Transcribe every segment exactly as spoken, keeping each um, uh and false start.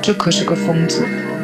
这可是个疯子。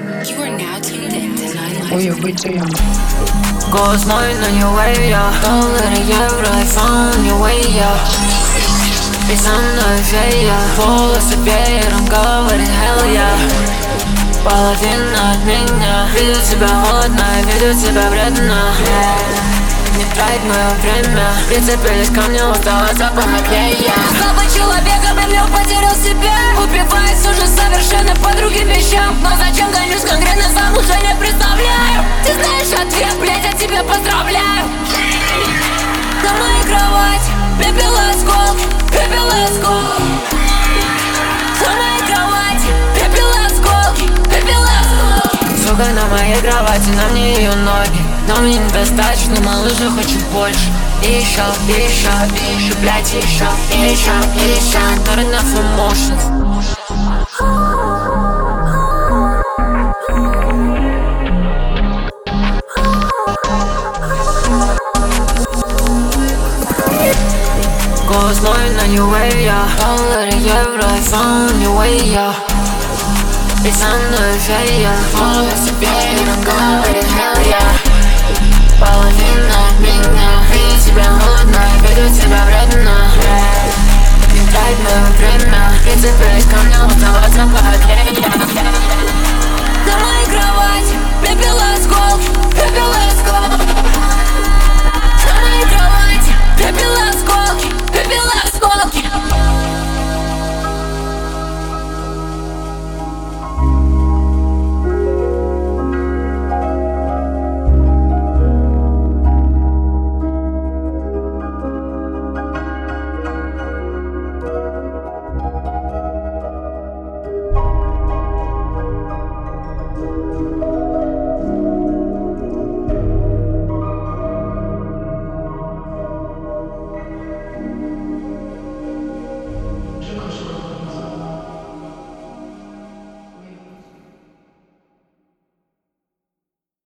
我也会这样。 Goes mine on your way, yeah. Доллары, евро, iPhone, your way, yeah. И со мной фея, волосы веером говорит hell yeah. Половина от меня, виду тебя холодно, виду тебя вредно. Не трать мое время, прицепились ко мне, устала запахать клея. Слабый человек, обремлел, потерял себя. Убиваясь уже совершенно по другим вещам. Но зачем гонюсь конкретно, сам уже не представляю. Ты знаешь ответ, блять, я тебя поздравляю. На моей кровати пепел и осколки, пепел и осколки. На моей кровати пепел и осколки, пепел и осколки. Сука, на моей кровати, на мне ее ноги. Но мне недостаточно, малыш, я хочу больше. И еще, и еще, и еще, блядь, и еще, и еще, и еще. Not enough emotions. Goes mine on your way, yeah. Доллары, евро, iPhone, your way, yeah. И со мной фея, волосы веером говорит hell yeah. Половина от меня, видит тебя холодно,